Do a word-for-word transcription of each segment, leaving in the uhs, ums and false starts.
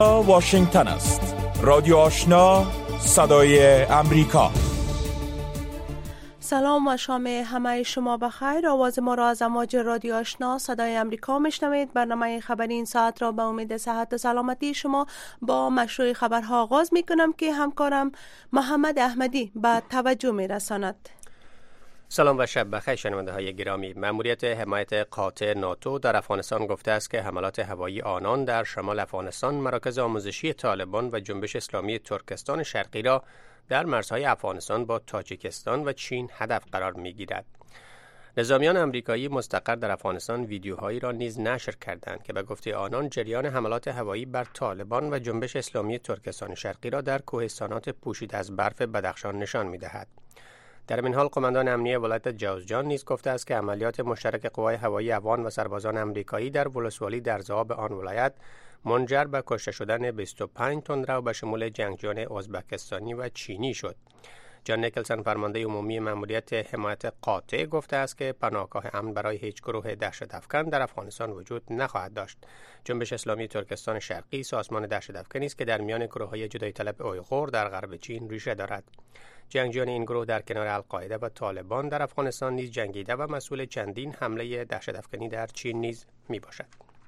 واشنگتن است. رادیو آشنا، صدای امریکا. سلام و شام همه شما بخیر. آواز ما را از امواج رادیو آشنا صدای امریکا میشنوید. برنامه خبری این ساعت را به امید صحت و سلامتی شما با مشروع خبرها آغاز میکنم که همکارم محمد احمدی به توجه میرساند. سلام و شب بخیر شنونده های گرامی. مأموریت حمایت قاطع ناتو در افغانستان گفته است که حملات هوایی آنان در شمال افغانستان، مراکز آموزشی طالبان و جنبش اسلامی ترکستان شرقی را در مرزهای افغانستان با تاجیکستان و چین هدف قرار می‌گیرد. نظامیان آمریکایی مستقر در افغانستان ویدیوهایی را نیز نشر کردند که به گفته آنان جریان حملات هوایی بر طالبان و جنبش اسلامی ترکستان شرقی را در کوهستانات پوشیده از برف بدخشان نشان می‌دهد. در این حال قماندان امنیه ولایت جوزجان نیز گفته است که عملیات مشترک قوای هوایی افغان و سربازان آمریکایی در ولسوالی در ذئاب آن ولایت منجر به کشته شدن بیست و پنج تندرو به شمول جنگجویان ازبکستانی و چینی شد. جان نیکلسن فرمانده عمومی مأموریت حمایت قاطع گفته است که پناهگاه امن برای هیچ گروه دهشت افکن در افغانستان وجود نخواهد داشت. جنبش اسلامی ترکستان شرقی سازمان دهشت افکنی است که در میان گروه‌های جدایی طلب اویغور در غرب چین ریشه دارد. جنگجویان این گروه در کنار القاعده و طالبان در افغانستان نیز جنگیده و مسئول چندین حمله دهشت افکنی در چین نیز می باشد.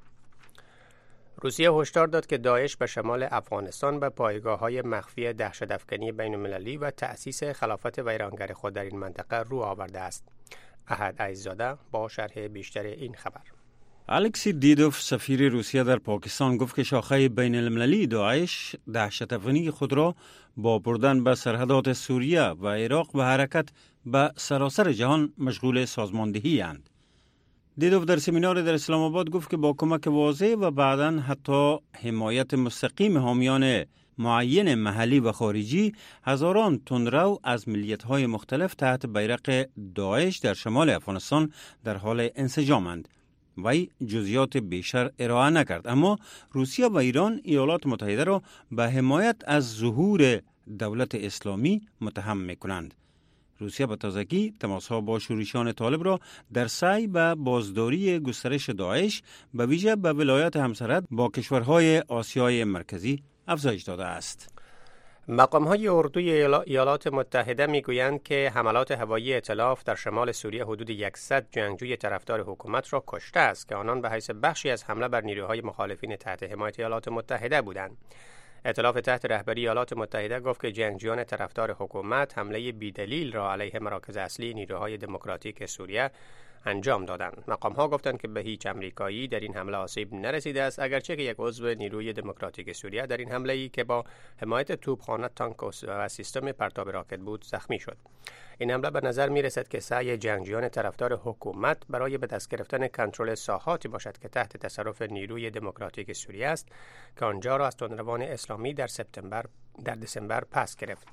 روسیه هشدار داد که داعش به شمال افغانستان به پایگاه‌های مخفی دهشت افکنی بین‌المللی و تأسیس خلافت ویرانگر خود در این منطقه رو آورده است. احد عزیزاده با شرح بیشتر این خبر. الکسی دیدوف سفیر روسیه در پاکستان گفت که شاخه بین المللی داعش دهشت افکنی خود را با بردن به سرحدات سوریه و عراق به حرکت به سراسر جهان مشغول سازماندهی اند. دیدوف در سمینار در اسلام آباد گفت که با کمک واضح و بعداً حتی حمایت مستقیم حامیان معین محلی و خارجی، هزاران تندرو از ملیت‌های مختلف تحت بیرق داعش در شمال افغانستان در حال انسجامند. وی جزئیات بیشتر ارائه نکرد، اما روسیه و ایران ایالات متحده را به حمایت از ظهور دولت اسلامی متهم می‌کنند. روسیه به تازگی تماس‌ها با شورشیان طالب را در سعی به بازداری گسترش داعش به ویژه به ولایات همسرد با کشورهای آسیای مرکزی افزایش داده است. مقام‌های اردوی ایالات متحده می‌گویند که حملات هوایی ائتلاف در شمال سوریه حدود صد جنگجوی طرفدار حکومت را کشته است که آنان به حیث بخشی از حمله بر نیروهای مخالفین تحت حمایت ایالات متحده بودند. ائتلاف تحت رهبری ایالات متحده گفت که جنگجویان طرفدار حکومت حمله بی‌دلیل را علیه مراکز اصلی نیروهای دموکراتیک سوریه انجام دادند. مقام‌ها گفتند که به هیچ آمریکایی در این حمله آسیب نرسیده است، اگرچه که یک عضو نیروی دموکراتیک سوریه در این حمله‌ای که با حمایت توپخانه، تانک و سیستم پرتاب راکت بود زخمی شد. این حمله به نظر می‌رسد که سعی جنگجویان طرفدار حکومت برای به دست گرفتن کنترل ساحاتی باشد که تحت تصرف نیروی دموکراتیک سوریه است که آنجا را از تندروان اسلامی در سپتامبر در دسامبر پس گرفت.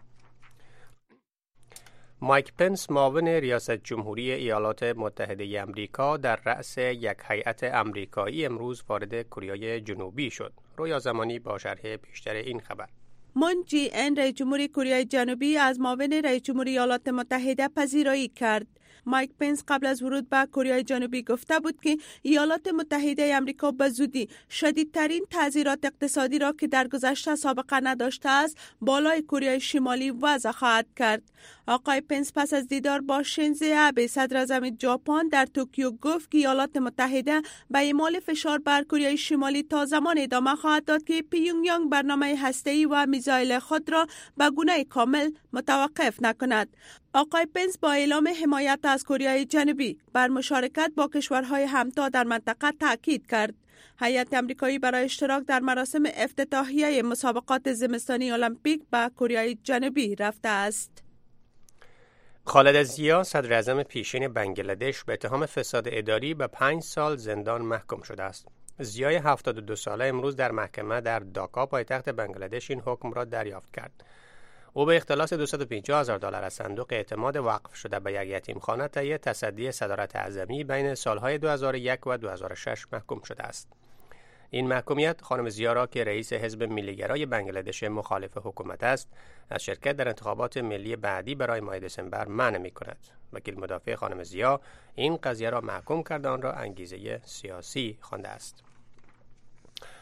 مایک پنس معاون ریاست جمهوری ایالات متحده آمریکا در رأس یک هیئت آمریکایی امروز وارد کره جنوبی شد. رویا زمانی با شرح بیشتر این خبر. مون جی ان رئیس جمهوری کره جنوبی از معاون رئیس جمهوری ایالات متحده پذیرایی کرد. مایک پنس قبل از ورود به کره جنوبی گفته بود که ایالات متحده آمریکا به زودی شدیدترین تعزیرات اقتصادی را که در گذشته سابقه نداشته است بالای کره شمالی وضع خواهد کرد. آقای پنس پس از دیدار با شینزو آبه صدر اعظم ژاپن در توکیو گفت که ایالات متحده به اعمال فشار بر کره شمالی تا زمان ادامه خواهد داد که پیونگیانگ برنامه هسته‌ای و میزایل خود را به گونه کامل متوقف نکند. آقای پنس با اعلام حمایت از کره جنوبی بر مشارکت با کشورهای همتا در منطقه تاکید کرد. هیئت آمریکایی برای اشتراک در مراسم افتتاحیه مسابقات زمستانی المپیک به کره جنوبی رفته است. خالد ضیا صدر اعظم پیشین بنگلادش به اتهام فساد اداری به پنج سال زندان محکوم شده است. ضیای هفتاد و دو ساله امروز در محکمه در داکا پایتخت بنگلادش این حکم را دریافت کرد. او به اختلاس دویست و پنجاه هزار دلار از صندوق اعتماد وقف شده به یک یتیمخانه طی تصدی صدارت اعظمی بین سالهای دو هزار و یک و دو هزار و شش محکوم شده است. این محکومیت خانم ضیا را که رئیس حزب ملیگرای بنگلادش مخالف حکومت است، از شرکت در انتخابات ملی بعدی برای ماه دسامبر منع می‌کند. وکیل مدافع خانم ضیا این قضیه را محکوم کرده آن را انگیزه سیاسی خوانده است.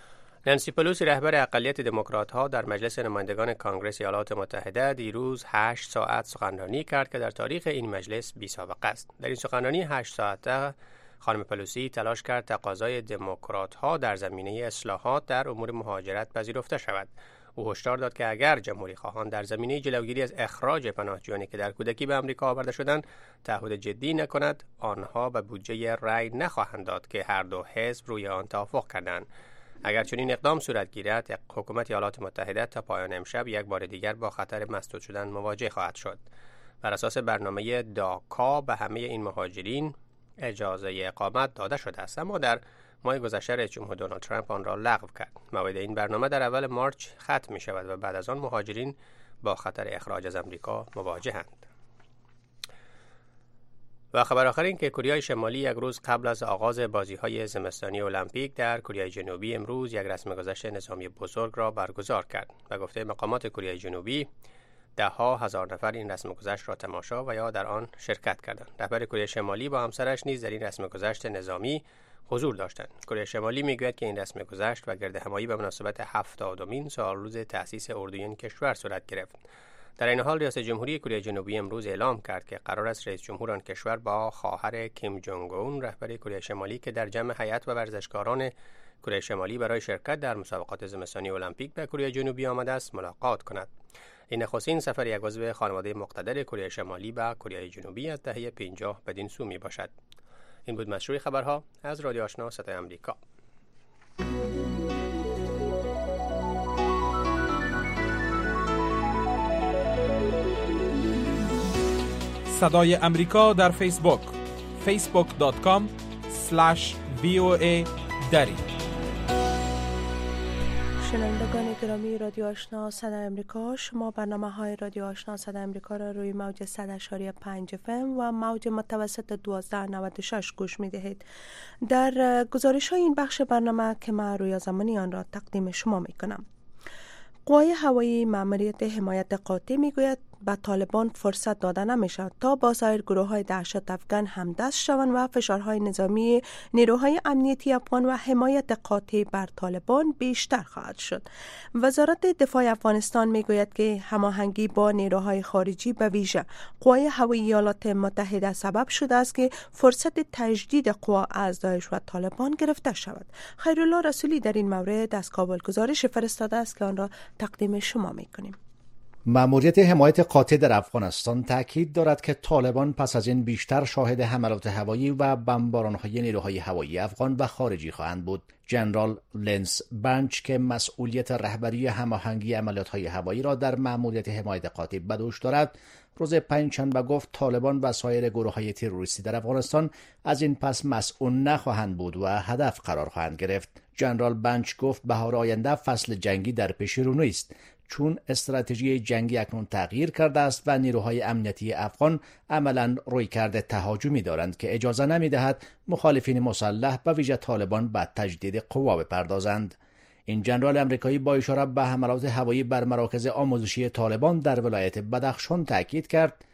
نانسی پلوسی رهبر اقلیت دموکرات‌ها در مجلس نمایندگان کانگرس ایالات متحده دیروز هشت ساعت سخنرانی کرد که در تاریخ این مجلس بی‌سابقه است. در این سخنرانی هشت ساعته خانم پلوسی تلاش کرد تقاضای دموکرات‌ها در زمینه اصلاحات در امور مهاجرت پذیرفته شود. او هشدار داد که اگر جمهوری خواهان در زمینه جلوگیری از اخراج پناهجویانی که در کودکی به آمریکا آورده شدند تعهد جدی نکند، آنها به بودجه رأی نخواهند داد که هر دو حزب روی آن توافق کردند. اگر چنین اقدام صورت گیرد، حکومت ایالات متحده تا پایان امشب یک بار دیگر با خطر مسدود شدن مواجه خواهد شد. بر اساس برنامه داکا به همه این مهاجرین اجازه اقامت داده شده است، اما در ماه گذشته رئیس جمهور دونالد ترامپ آن را لغو کرد. موعد این برنامه در اول مارچ ختم می شود و بعد از آن مهاجرین با خطر اخراج از آمریکا مواجهند. و خبر آخر این که کره شمالی یک روز قبل از آغاز بازی‌های زمستانی المپیک در کره جنوبی امروز یک رسم گذشت نظامی بزرگ را برگزار کرد. و گفته مقامات کره جنوبی ده ها هزار نفر این رسم گذشت را تماشا و یا در آن شرکت کردند. رهبر کره شمالی با همسرش نیز در این رسم گذشت نظامی حضور داشتند. کره شمالی میگوید که این رسم گذشت و گردهمایی به مناسبت هفتادمین سالروز تأسیس اردوی این کشور صورت گرفت. در این حال ریاست جمهوری کره جنوبی امروز اعلام کرد که قرار است رئیس جمهور آن کشور با خواهر کیم جونگ اون رهبر کره شمالی که در جمع هیئت و ورزشکاران کره شمالی برای شرکت در مسابقات زمستانی المپیک به کره جنوبی آمده است ملاقات کند. این نخستین سفر یک عضو خانواده مقتدر کره شمالی به کره جنوبی از دهه پنجاه بدین سو می باشد. این بود مشروع خبرها از رادیو آشنا صدای آمریکا. صدای امریکا در فیسبوک فیسبوک دات کام اسلش وی او ای دری. شنوندگان گرامی رادیو آشنا صدای امریکا، شما برنامه های رادیو آشنا صدای امریکا را روی موج صد و شش پنج اف ام و موج متوسط دوازده نود و شش گوش می دهید. در گزارش های این بخش برنامه که من روی زمانی آن را تقدیم شما می کنم. قوای هوایی ماموریت حمایت قاطع می گوید به طالبان فرصت داده نمیشه تا با سایر گروه های دهشت افغان همدست شوند و فشارهای نظامی نیروهای امنیتی افغان و حمایت قاطع بر طالبان بیشتر خواهد شد. وزارت دفاع افغانستان میگوید که هماهنگی با نیروهای خارجی به ویژه قوای هوایی ایالات متحده سبب شده است که فرصت تجدید قوا از داعش و طالبان گرفته شود. خیرالله رسولی در این مورد از کابل گزارش فرستاده است که آن را تقدیم شما میکنیم. ماموریت حمایت قاطع در افغانستان تاکید دارد که طالبان پس از این بیشتر شاهد حملات هوایی و بمباران‌های نیروهای هوایی افغان و خارجی خواهند بود. جنرال لنس بنچ که مسئولیت رهبری هماهنگی عملیات‌های هوایی را در ماموریت حمایت قاطع به دوش دارد، روز پنجشنبه گفت طالبان و سایر گروه‌های تروریستی در افغانستان از این پس مسئول نخواهند بود و هدف قرار خواهند گرفت. جنرال بنچ گفت بهار آینده فصل جنگی در پیش رو نیست، چون استراتژی جنگی اکنون تغییر کرده است و نیروهای امنیتی افغان عملاً رویکرد تهاجمی دارند که اجازه نمی‌دهد مخالفین مسلح به ویژه طالبان به تجدید قوا بپردازند. این جنرال امریکایی با اشاره به حملات هوایی بر مراکز آموزشی طالبان در ولایت بدخشان تاکید کرد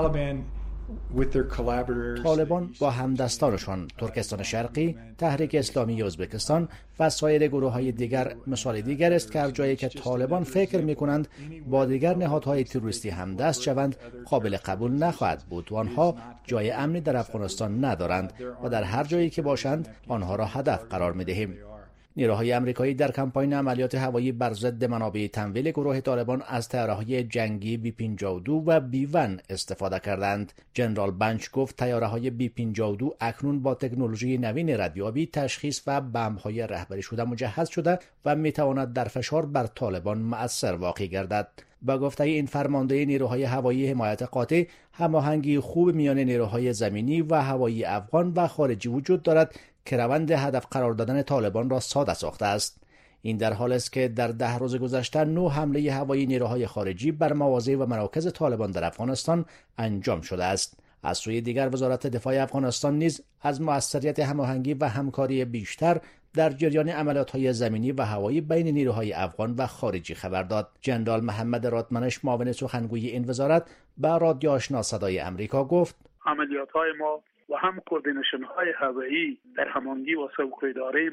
طالبان با همدستانشان ترکستان شرقی، تحریک اسلامی ازبکستان و سایر گروه‌های دیگر مثال دیگر است که هر جایی که طالبان فکر می‌کنند با دیگر نهادهای تروریستی همدست شوند قابل قبول نخواهد بود و آنها جای امنی در افغانستان ندارند و در هر جایی که باشند آنها را هدف قرار می‌دهیم. نیروهای آمریکایی در کمپاین عملیات هوایی بر ضد منابع تمویل گروه طالبان از طیاره‌های جنگی بی پنجاه و دو و بی ون استفاده کردند. جنرال بنچ گفت طیاره‌های بی پنجاه و دو اکنون با تکنولوژی نوین ردیابی، تشخیص و بمب‌های رهبری شده مجهز شده و می‌تواند در فشار بر طالبان مؤثر واقع گردد. با گفته این فرمانده نیروهای هوایی حمایت قاطع، هماهنگی خوب میان نیروهای زمینی و هوایی افغان و خارجی وجود دارد که روند هدف قرار دادن طالبان را ساده ساخته است. این در حال است که در ده روز گذشته نو حمله هوایی نیروهای خارجی بر مواضع و مراکز طالبان در افغانستان انجام شده است. از سوی دیگر وزارت دفاع افغانستان نیز از موثریت هماهنگی و همکاری بیشتر در جریان عملیات‌های زمینی و هوایی بین نیروهای افغان و خارجی خبر داد. جنرال محمد رادمنش معاون سخنگوی این وزارت به رادیو آشنا صدای امریکا گفت عملیات‌های ما و هم کوردینیشن های هوایی در هماهنگی و سوک‌اداره ما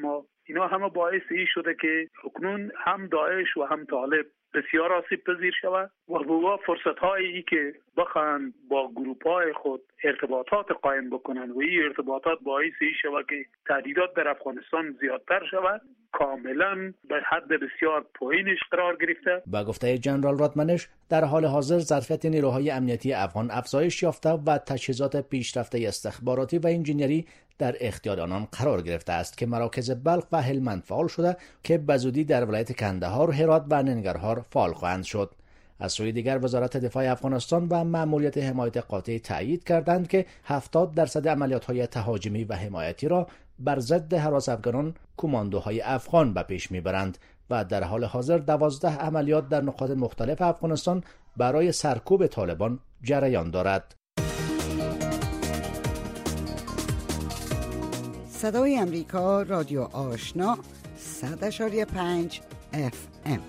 اینا همه باعث این شده که اکنون هم داعش و هم طالب بسیار آسیب پذیر شود و با فرصت هایی که بخواهند با گروپ های خود ارتباطات قائم بکنند و این ارتباطات باعث این شود که تهدیدات در افغانستان زیادتر شود، کاملا به حد بسیار پایینش قرار گرفته. با گفته جنرال رادمنش، در حال حاضر ظرفیت نیروهای امنیتی افغان افزایش یافته و تجهیزات پیشرفته استخباراتی و انجینری در اختیار آنان قرار گرفته است که مراکز بلخ و هلمند فعال شده که بزودی در ولایت کندهار، هرات و ننگرهار فعال خواهند شد. از سوی دیگر وزارت دفاع افغانستان و مأموریت حمایت قاطع تأیید کردند که هفتاد درصد عملیات‌های تهاجمی و حمایتی را بر ضد هراس افغانان کماندوهای افغان به پیش میبرند و در حال حاضر دوازده عملیات در نقاط مختلف افغانستان برای سرکوب طالبان جریان دارد. صدای امریکا، رادیو آشنا، صد اشاری پنج اف ام.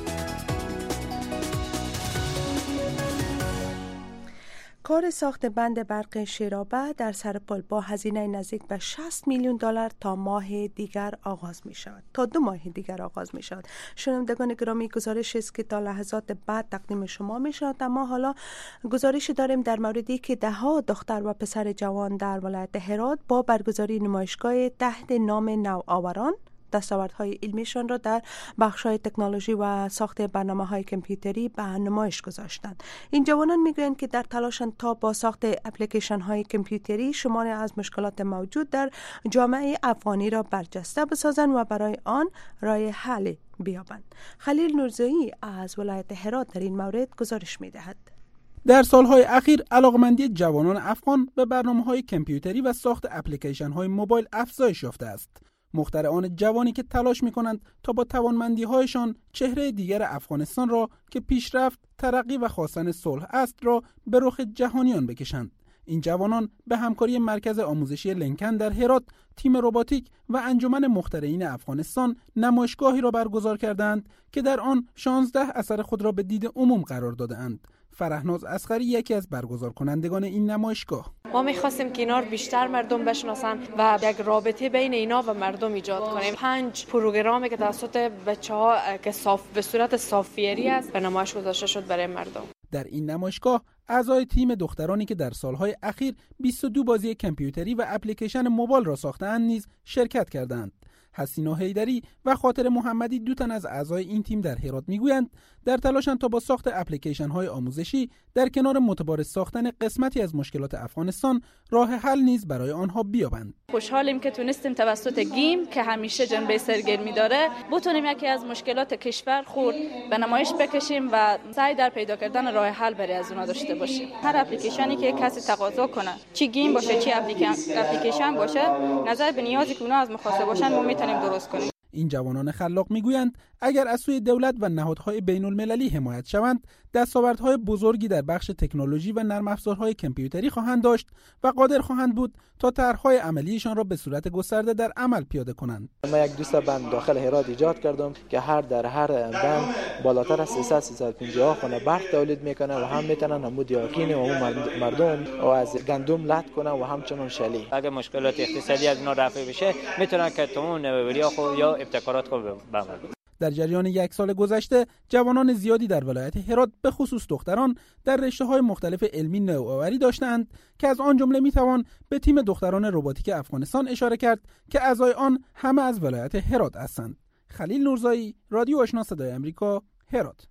کار ساخت بند برق شیرابه در سرپل با هزینه نزدیک به شصت میلیون دلار تا ماه دیگر آغاز می شود. تا دو ماه دیگر آغاز می شود. شنوندگان گرامی، گزارش است که تا لحظات بعد تقدیم شما می شود. اما حالا گزارش داریم در موردی که ده ها دختر و پسر جوان در ولایت هرات با برگزاری نمایشگاه تحت نام نوآوران دستاوردهای علمیشان را در بخش‌های تکنولوژی و ساخت برنامه‌های کامپیوتری به نمایش گذاشتند. این جوانان میگویند که در تلاشند تا با ساخت اپلیکیشن‌های کامپیوتری شماری از مشکلات موجود در جامعه افغانی را برجسته بسازند و برای آن راه حل بیابند. خلیل نورزایی از ولایت هرات در این مورد گزارش می‌دهد. در سالهای اخیر علاقمندی جوانان افغان به برنامه‌های کامپیوتری و ساخت اپلیکیشن‌های موبایل افزایش یافته است. مخترعان جوانی که تلاش می‌کنند تا با توانمندی‌هایشان چهره دیگر افغانستان را که پیشرفت، ترقی و خواستن صلح است را به رخ جهانیان بکشند. این جوانان به همکاری مرکز آموزشی لینکن در هرات، تیم روباتیک و انجمن مخترعین افغانستان نمایشگاهی را برگزار کردند که در آن شانزده اثر خود را به دید عموم قرار داده‌اند. فرهناز اصغری یکی از برگزار کنندگان این نمایشگاه: ما می‌خواستیم که اینا رو بیشتر مردم بشناسن و یک رابطه بین اینا و مردم ایجاد کنیم. پنج پروگرامی که توسط بچه‌ها که صاف به صورت سافیری است به نمایش گذاشته شد برای مردم. در این نمایشگاه اعضای تیم دخترانی که در سالهای اخیر بیست و دو بازی کامپیوتری و اپلیکیشن موبایل را ساخته‌اند نیز شرکت کردند. حسینا حیدری و خاطر محمدی، دو تن از اعضای این تیم در هرات میگویند در تلاشند تا با ساخت اپلیکیشن های آموزشی در کنار متبارز ساختن قسمتی از مشکلات افغانستان راه حل نیز برای آنها بیابند. خوشحالیم که تونستیم توسط گیم که همیشه جنبه سرگرمی داره بتونیم یکی از مشکلات کشور خود به نمایش بکشیم و سعی در پیدا کردن راه حل برای از اونها داشته باشیم. هر اپلیکیشنی که کسی تقاضا کنه، چی گیم باشه چی اپلیکیشن باشه، نظر به نیازی که اونها از مخاطب باشن ما میتونیم درست کنیم. این جوانان خلاق میگویند اگر از سوی دولت و نهادهای بین المللی حمایت شوند، دستاوردهای بزرگی در بخش تکنولوژی و نرم افزارهای کامپیوتری خواهند داشت و قادر خواهند بود تا طرح‌های عملیشان را به صورت گسترده در عمل پیاده کنند. ما یک دوست بند داخل هرات ایجاد کردم که هر در هر بند بالاتر از سیصد سیصد و پنجاه خانه برق تولید میکنه و هم میتونن نمود یقین و مردم و از گندم لط کنه و همچنین شلی. اگر مشکلات اقتصادی از اینا رفع بشه میتونن که تمام نوآوری خود یا ابتکارات خود بمونن. در جریان یک سال گذشته جوانان زیادی در ولایت هرات به خصوص دختران در رشته‌های مختلف علمی نوآوری داشتند که از آن جمله میتوان به تیم دختران روباتیک افغانستان اشاره کرد که اعضای آن همه از ولایت هرات هستند. خلیل نورزایی، رادیو آشنا صدای امریکا، هرات.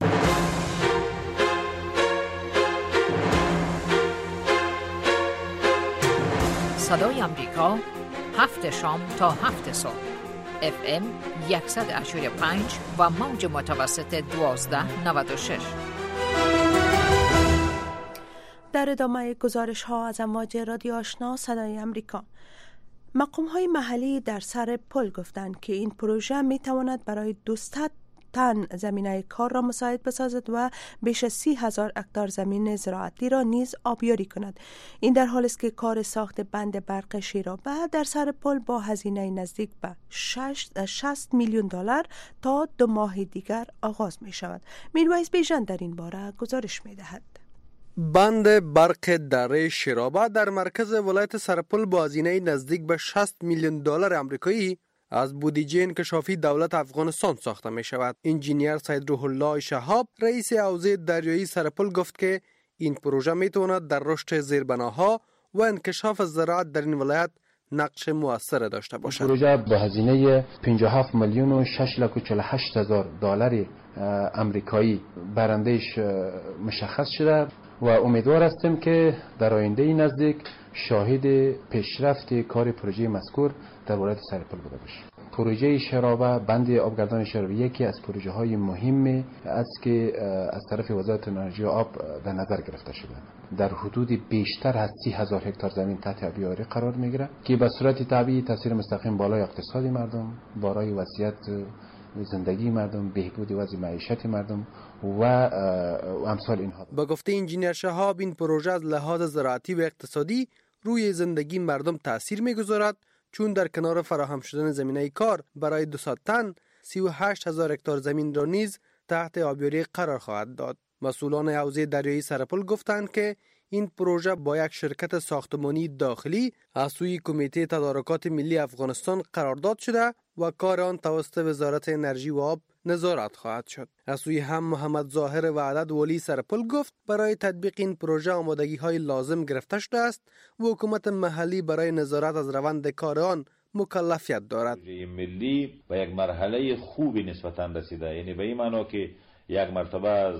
صدای امریکا، هفت شام تا هفت صبح، اف ام صد و پنج و موج متوسط دوازده نود و شش. در ادامه گزارش ها از امواج رادیو آشنا صدای امریکا، مقام های محلی در سر پل گفتند که این پروژه می تواند برای دوصد تن زمینه کار را مساعد بسازد و بیش از سی هزار هکتار زمین زراعتی را نیز آبیاری کند. این در حالی است که کار ساخت بند برق شیرابه در سر پل با هزینه نزدیک به شصت میلیون دلار تا دو ماه دیگر آغاز می شود. میرویس بیژن در این باره گزارش می دهد. بند برق دره شیرابه در مرکز ولایت سرپل با هزینه نزدیک به شصت میلیون دلار آمریکایی از بودجه انکشافی دولت افغانستان ساخته می شود. انجینیر سید روح الله شهاب رئیس حوزه دریایی سرپل گفت که این پروژه می تواند در رشد زیربناها و انکشاف زراعت در این ولایت نقش مؤثر داشته باشد. پروژه با هزینه پنجاه و هفت میلیون و شش لک و چهل و هشت هزار دلار امریکایی برندهش مشخص شده و امیدوار هستیم که در آینده نزدیک شاهد پیشرفت کار پروژه مذکور در ولایت سرپل بوده باشیم. پروژه شرابه، بند آبگردان شرابه یکی از پروژه های مهم است که از طرف وزارت انرژی و آب در نظر گرفته شده. در حدود بیشتر از سی هزار هکتار زمین تحت آبیاری قرار میگیره که به صورت طبیعی تاثیر مستقیم بالای اقتصاد مردم، بالای وضعیت زندگی مردم، بهبود وضع معیشت مردم و امثال اینها. با گفته انجینیر شهاب این پروژه از لحاظ زراعتی و اقتصادی روی زندگی مردم تاثیر میگذارد، چون در کنار فراهم شدن زمینه کار برای دویست تن سی و هشت هزار هکتار زمین را نیز تحت آبیاری قرار خواهد داد. مسئولان حوزه دریایی سرپل گفتند که این پروژه با یک شرکت ساختمانی داخلی از سوی کمیته تدارکات ملی افغانستان قرارداد شده و کار آن توسط وزارت انرژی و آب نظارت خواهد شد. از سوی هم محمد ظاهر وعدت ولی سرپل گفت برای تطبیق این پروژه آمادگی های لازم گرفته شده است و حکومت محلی برای نظارت از روند کار آن مکلفیت دارد. پروژه ملی به یک مرحله خوبی نسبتاً رسیده، یعنی به این معنا که یک مرتبه از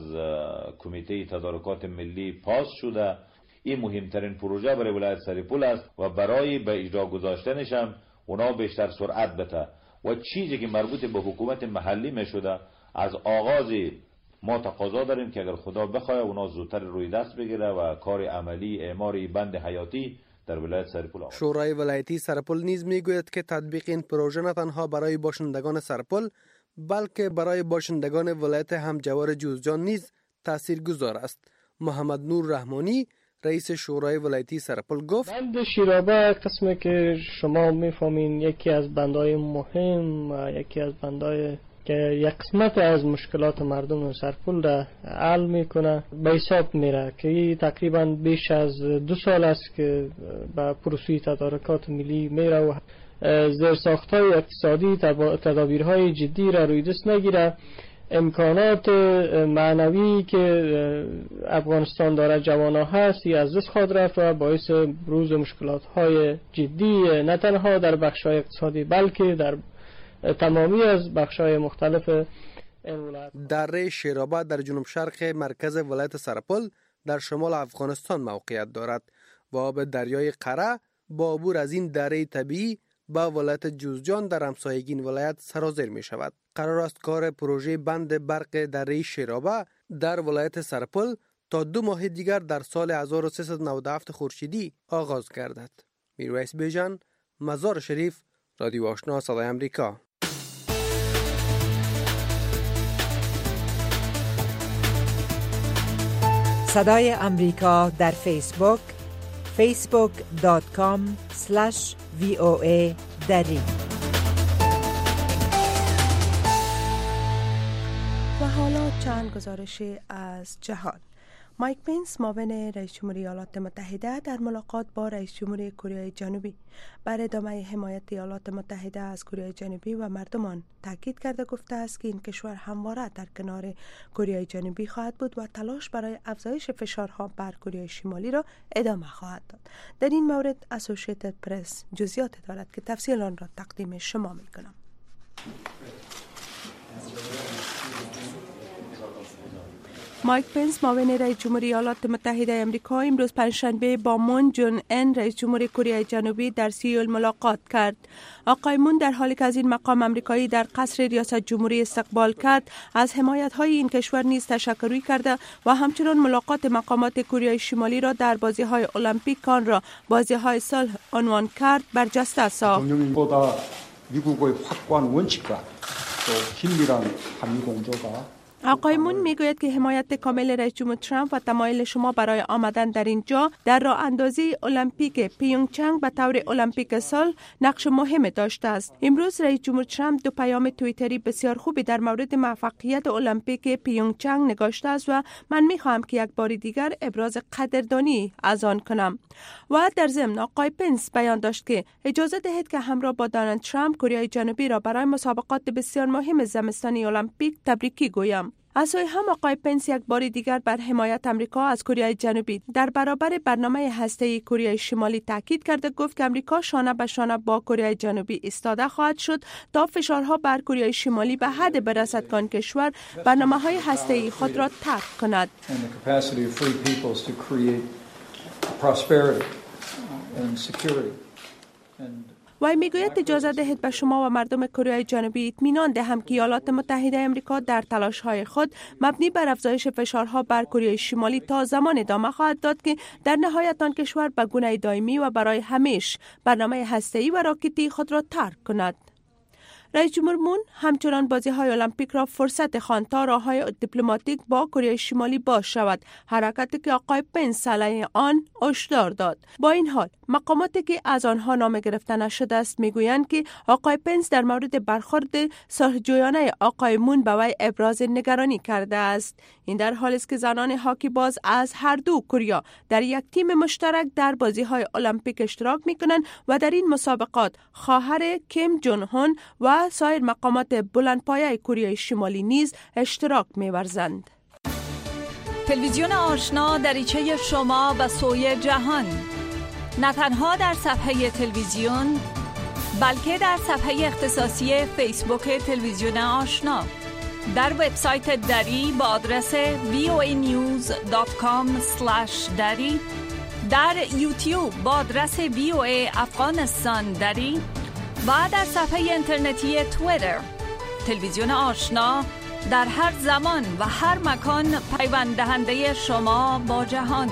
کمیته تدارکات ملی پاس شده. این مهمترین پروژه برای ولایت سرپل است و برای به اجرا گذاشتنش هم اونا بیشتر سرعت بده و چیزی که مربوط به حکومت محلی می شده از آغاز ما تقاضا داریم که اگر خدا بخواه اونا زودتر روی دست بگیره و کار عملی اعمار بند حیاتی در ولایت سرپل آمد. شورای ولایتی سرپل نیز میگوید که تطبیق این پروژه نه تنها برای باشندگان سرپل بلکه برای باشندگان ولایت همجوار جوزجان نیز تاثیرگذار است. محمد نور رحمانی رئیس شورای ولایتی سرپل گفت بند شیرابه قسمی که شما میفهمین یکی از بندهای مهم و یکی از بندهای که یک قسمت از مشکلات مردم سرپل را حل میکنه به حساب میره که تقریبا بیش از دو سال است که به پروسه تدارکات ملی میره و زیرساخت‌های اقتصادی تدابیرهای جدی را روی دست نگیره. امکانات معنوی که افغانستان داره جوانا هست از دست خواهد رفت و باعث بروز مشکلات‌های جدی نه تنها در بخش‌های اقتصادی بلکه در تمامی از بخش‌های مختلف ولایت. دره شیرابه در جنوب شرق مرکز ولایت سرپل در شمال افغانستان موقعیت دارد و آب دریای قره با عبور از این دره طبیعی با ولایت جوزجان در همسایگی این ولایت سرازیر می شود. قرار است کار پروژه بند برق دره شیرابه در ولایت سرپل تا دو ماه دیگر در سال هزار و سیصد و نود و هفت خورشیدی آغاز گردد. میرویس بیژن، مزار شریف، رادیو آشنا صدای امریکا. صدای امریکا در فیسبوک فیسبوک دات کام اسلش وی او ای دری. و حالا چند گزارش از جهان. مایک پنس معاون رئیس جمهوری ایالات متحده در ملاقات با رئیس جمهوری کره جنوبی بر ادامه حمایت ایالات متحده از کره جنوبی و مردمان تاکید کرده گفته است که این کشور همواره در کنار کره جنوبی خواهد بود و تلاش برای افزایش فشارها بر کره شمالی را ادامه خواهد داد. در این مورد اسوسییتد پرس جزئیات دارد که تفصیل آن را تقدیم شما می‌کنم. مایک پنس معاون رئیس جمهوری ایالات متحده آمریکا امروز پنجشنبه با مون جون ان رئیس جمهوری کره جنوبی در سیول ملاقات کرد. آقای مون در حالی که از این مقام آمریکایی در قصر ریاست جمهوری استقبال کرد، از حمایت‌های این کشور نیز تشکر کرده و همچنین ملاقات مقامات کره شمالی را در بازی‌های المپیک آن را بازی‌های صلح عنوان کرد برجسته ساخت. 미국의 확고한 원칙과 또 긴밀한 한미 공조가 آقای مون میگوید که حمایت کامل رئیس جمهور ترامپ و تمایل شما برای آمدن در اینجا در راه اندازی المپیک پیونگچنگ به طور المپیک سال نقش مهم داشته است. امروز رئیس جمهور ترامپ دو پیام توییتری بسیار خوبی در مورد موفقیت المپیک پیونگچنگ نگاشته است و من میخواهم که یک بار دیگر ابراز قدردانی از آن کنم. و در ضمن آقای پنس بیان داشت که اجازه دهید که همراه با دونالد ترامپ کره جنوبی را برای مسابقات بسیار مهم زمستانی المپیک تبریکی گویم. از سوی هم آقای پنس یک بار دیگر بر حمایت امریکا از کره جنوبی در برابر برنامه هسته‌ای کره شمالی تاکید کرده. گفت که امریکا شانه به شانه با کره جنوبی ایستاده خواهد شد تا فشارها بر کره شمالی به حد برسد که آن کشور برنامه‌های هسته‌ای خود را ترک کند. وی میگوید اجازه دهید به شما و مردم کره جنوبی اطمینان دهم که ایالات متحده آمریکا در تلاش‌های خود مبنی بر افزایش فشارها بر کره شمالی تا زمان ادامه خواهد داد که در نهایت آن کشور به گونه دائمی و برای همیشه برنامه هسته‌ای و راکتی خود را ترک کند. رئیس جمهور مون همچنان بازی‌های المپیک را فرصت خواند تا راه‌های دیپلماتیک با کره شمالی باز شود، حرکتی که آقای پنس علیه آن هشدار داد. با این حال مقاماتی که از آنها نام گرفته نشده است میگویند که آقای پنس در مورد برخورد صلح‌جویانه آقای مون به وی ابراز نگرانی کرده است. این در حالی است که زنان هاکی باز از هر دو کره در یک تیم مشترک در بازی‌های المپیک اشتراک می‌کنند و در این مسابقات خواهر کیم جون هون و سایر مقامات بلندپایه کره شمالی نیز اشتراک می‌ورزند. تلویزیون آشنا دریچه شما به سوی جهان، نه تنها در صفحه تلویزیون بلکه در صفحه اختصاصی فیسبوک تلویزیون آشنا، در وبسایت دری با آدرس وی او ای نیوز دات کام اسلش دری، در یوتیوب با آدرس وی او ای افغانستان دری و در صفحه اینترنتی توییتر. تلویزیون آشنا در هر زمان و هر مکان پیوند دهنده شما با جهان.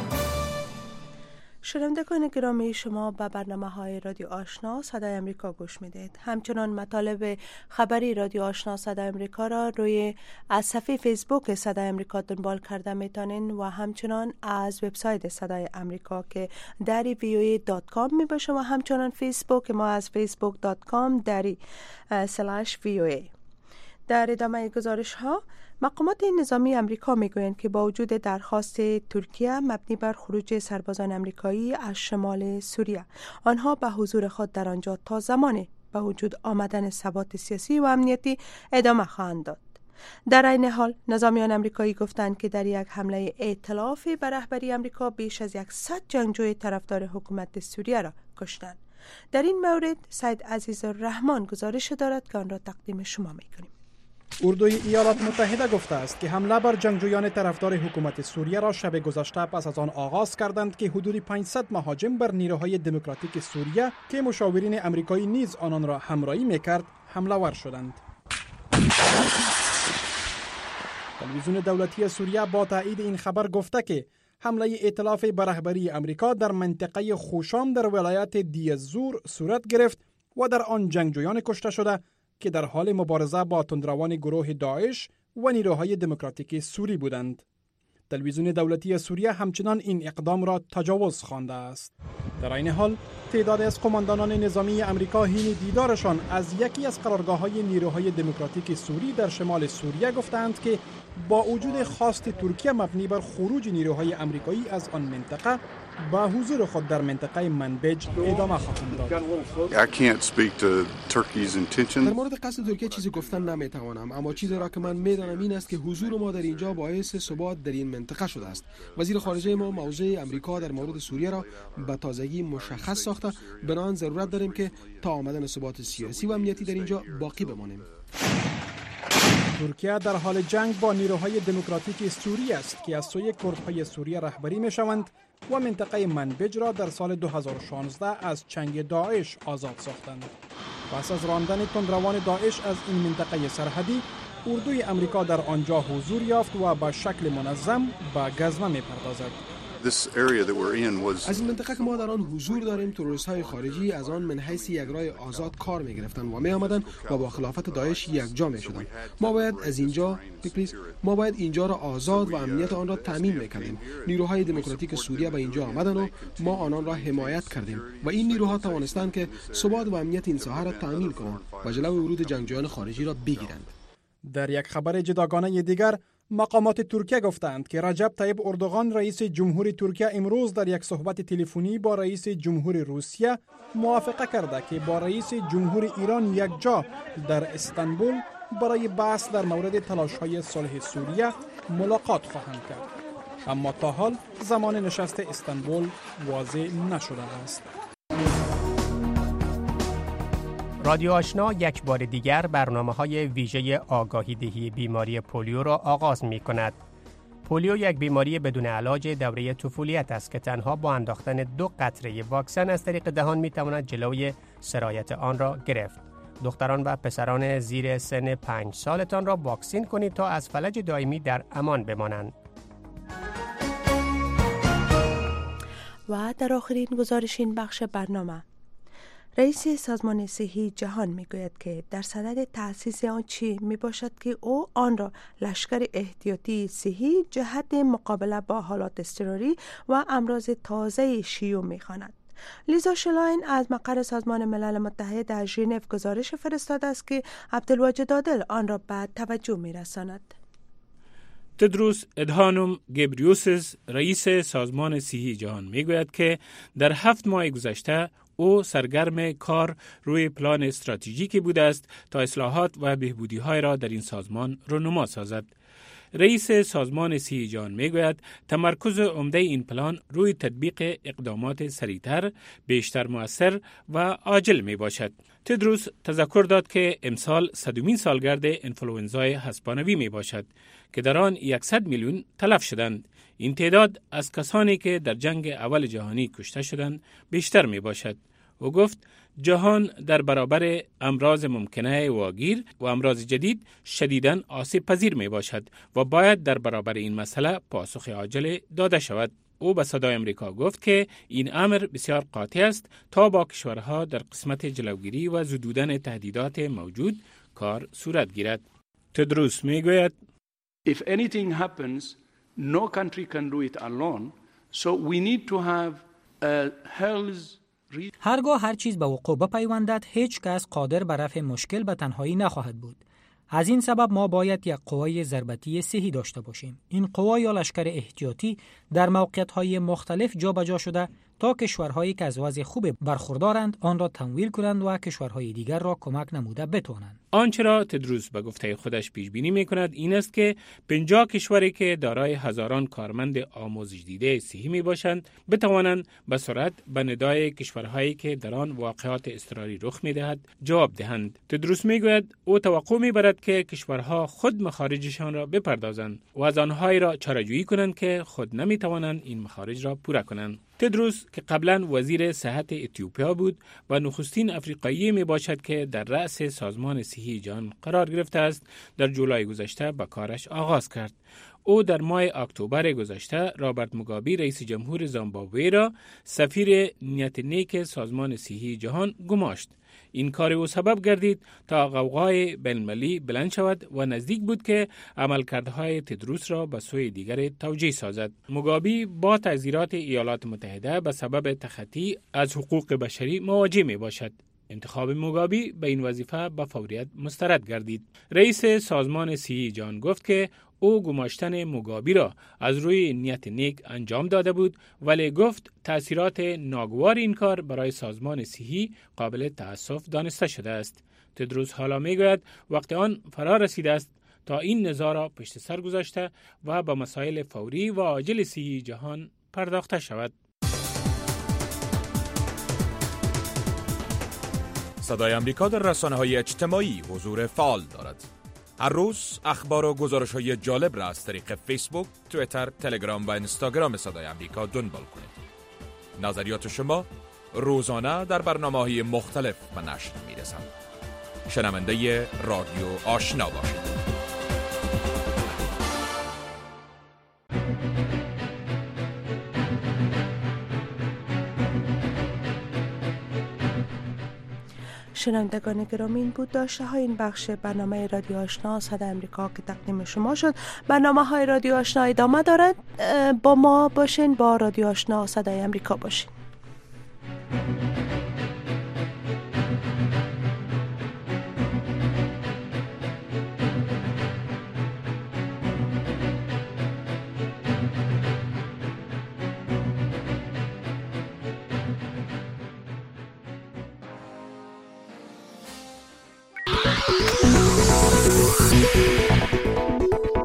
شنوندگان گرامی، شما به برنامه های رادیو آشنا صدای امریکا گوش میدید. همچنان مطالب خبری رادیو آشنا صدای امریکا را روی از صفحه فیسبوک صدای امریکا دنبال کرده میتونین و همچنان از وبسایت صدای امریکا که دری وی او ای دات کام می باشه و همچنان فیسبوک ما از فیسبوک دات کام دری سلش وی او ای. در ادامه گزارش ها، مقامات نظامی امریکا میگویند که با وجود درخواست ترکیه مبنی بر خروج سربازان امریکایی از شمال سوریه، آنها به حضور خود در آنجا تا زمان به وجود آمدن ثبات سیاسی و امنیتی ادامه خواهند داد. در این حال نظامیان امریکایی گفتند که در یک حمله ائتلافی به رهبری امریکا بیش از صد جنگجوی طرفدار حکومت سوریه را کشتند. در این مورد سید عزیزالرحمن گزارش دارد که آن را تقدیم شما میکنیم. اردوی ایالات متحده گفته است که حمله بر جنگجویان طرفدار حکومت سوریه را شب گذشته پس از آن آغاز کردند که حدود پانصد مهاجم بر نیروهای دموکراتیک سوریه که مشاورین امریکایی نیز آنان را همراهی میکرد حمله ور شدند. تلویزیون دولتی سوریه با تایید این خبر گفته که حمله ائتلاف به رهبری امریکا در منطقه خوشام در ولایت دیه زور صورت گرفت و در آن جنگجویان کشته شده که در حال مبارزه با تندروان گروه داعش و نیروهای دموکراتیک سوری بودند. تلویزیون دولتی سوریه همچنان این اقدام را تجاوز خوانده است. در این حال تعداد از قماندانان نظامی امریکا حین دیدارشان از یکی از قرارگاه‌های نیروهای دموکراتیک سوری در شمال سوریه گفتند که با وجود خواست ترکیه مبنی بر خروج نیروهای امریکایی از آن منطقه با حضور خود در منطقه منبج ادامه خواهند داد. در مورد قصد ترکیه چیزی گفتن نمیتوانم، اما چیزی را که من میدانم این است که حضور ما در اینجا باعث ثبات در این منطقه شده است. وزیر خارجه ما موضع امریکا در مورد سوریه را به تازگی مشخص ساخته، بنابراین ضرورت داریم که تا آمدن ثبات سیاسی و امنیتی در اینجا باقی بمانیم. ترکیه در حال جنگ با نیروهای دموکراتیک سوری است که از سوی کردهای سوریه رهبری میشوند و منطقه منبج را در سال دو هزار و شانزده از چنگ داعش آزاد ساختند. پس از راندن تندروان داعش از این منطقه سرحدی، اردوی امریکا در آنجا حضور یافت و به شکل منظم به گزمه می‌پردازد. از این منطقه که ما در آن حضور داریم، تروریست های خارجی از آن من حیث یک راه آزاد کار می گرفتن و می آمدن و با خلافت داعش یک جا می شدن. ما باید از اینجا ما باید اینجا را آزاد و امنیت آن را تامین می‌کردیم. نیروهای دموکراتیک سوریه به اینجا آمدند و ما آنان را حمایت کردیم و این نیروها توانستند که ثبات و امنیت این ساحه را تامین کنند و جلوی ورود جنگجویان خارجی را بگیرند. در یک خبر جداگانه دیگر، مقامات ترکیه گفتند که رجب طیب اردوغان رئیس جمهوری ترکیه امروز در یک صحبت تلفنی با رئیس جمهوری روسیه موافقه کرده که با رئیس جمهوری ایران یک جا در استانبول برای بحث در مورد تلاش‌های صلح سوریه ملاقات خواهند کرد. اما تا حال زمان نشست استانبول واضح نشده است. رادیو آشنا یک بار دیگر برنامه‌های ویژه آگاهی دهی بیماری پولیو را آغاز می‌کند. پولیو یک بیماری بدون علاج دوره طفولیت است که تنها با انداختن دو قطره واکسن از طریق دهان می‌تواند جلوی سرایت آن را گرفت. دختران و پسران زیر سن پنج سالتان را واکسین کنید تا از فلج دائمی در امان بمانند. و در آخرین گزارش این بخش برنامه، رئیس سازمان صحی جهان میگوید که در صدد تأسیس آن چی می باشد که او آن را لشکر احتیاطی صحی جهت مقابله با حالات اضطراری و امراض تازه شیوع می خواند. لیزا شلاین از مقر سازمان ملل متحد در ژنو گزارش فرستاده است که عبدالواجد عادل آن را به توجه می رساند. تدروس ادهانوم گبریوسس رئیس سازمان صحی جهان میگوید که در هفت ماه گذشته او سرگرم کار روی پلان استراتژیکی بوده است تا اصلاحات و بهبودی‌های را در این سازمان رونما سازد. رئیس سازمان صحی جهان میگوید تمرکز عمده این پلان روی تطبیق اقدامات سریعتر، بیشتر مؤثر و عاجل می باشد. تدروس تذکر داد که امسال صدومین سالگرد انفلوئنزای هسپانوی می باشد که در آن صد میلیون تلف شدند. این تعداد از کسانی که در جنگ اول جهانی کشته شدند بیشتر می باشد. او گفت جهان در برابر امراض ممکنه واگیر و امراض جدید شدیداً آسیب پذیر می باشد و باید در برابر این مسئله پاسخ عاجل داده شود. او به صدای امریکا گفت که این امر بسیار قاطع است تا با کشورها در قسمت جلوگیری و زدودن تهدیدات موجود کار صورت گیرد. تدروس می گوید If anything happens, no country can do it alone. So we need to have a health هرگاه هر چیز به وقوع بپیوندد، هیچ کس قادر به رفع مشکل به تنهایی نخواهد بود. از این سبب ما باید یک قوای ضربتی صحی داشته باشیم. این قوا یا لشکر احتیاطی در موقعیت‌های مختلف جابجا شده تا کشورهایی که از وضع خوب برخوردارند آن را تمویل کنند و کشورهای دیگر را کمک نموده بتوانند. آنچه را تدروس به گفته خودش پیش بینی می‌کند این است که پنجاه کشوری که دارای هزاران کارمند آموزش دیده صحی میباشند بتوانند به سرعت به ندای کشورهایی که در آن واقعات اضطراری رخ میدهد جواب دهند. تدروس میگوید او توقع میبرد که کشورها خود مخارجشان را بپردازند و از آنهایی را چاره‌جویی کنند که خود نمیتوانند این مخارج را پورا کنند. تدروس که قبلا وزیر صحت اتیوپیا بود و نخستین افریقایی می باشد که در رأس سازمان صحی جهان قرار گرفته است، در جولای گذشته به کارش آغاز کرد. او در ماه اکتبر گذشته رابرت موگابی رئیس جمهور زیمبابوه را سفیر نیت نیک سازمان صحی جهان گماشت. این کار او سبب گردید تا غوغای بین‌المللی بلند شود و نزدیک بود که عملکردهای تدروس را به سوی دیگر توجیه سازد. موگابی با تعزیرات ایالات متحده به سبب تخطی از حقوق بشری مواجه می باشد. انتخاب موگابی به این وظیفه به فوریت مسترد گردید. رئیس سازمان صحی جهان گفت که او گماشتن موگابی را از روی نیت نیک انجام داده بود، ولی گفت تأثیرات ناگوار این کار برای سازمان صحی قابل تأسف دانسته شده است. تدروس حالا میگوید وقت آن فرا رسیده است تا این نزاع را پشت سر گذاشته و به مسائل فوری و عاجل صحی جهان پرداخته شود. صدای امریکا در رسانه‌های اجتماعی حضور فعال دارد. هر روز اخبار و گزارش‌های جالب را از طریق فیسبوک، توییتر، تلگرام و اینستاگرام صدای امریکا دنبال کنید. نظریات شما روزانه در برنامه‌های مختلف به نشر می‌رسند. شنونده رادیو آشنا باشید. شنوندگان گرامی، این بود داشته های این بخش برنامه رادیو آشنا صدای امریکا که تقدیم شما شد. برنامه های رادیو آشنا ادامه دارد. با ما باشین، با رادیو آشنا صدای امریکا باشین.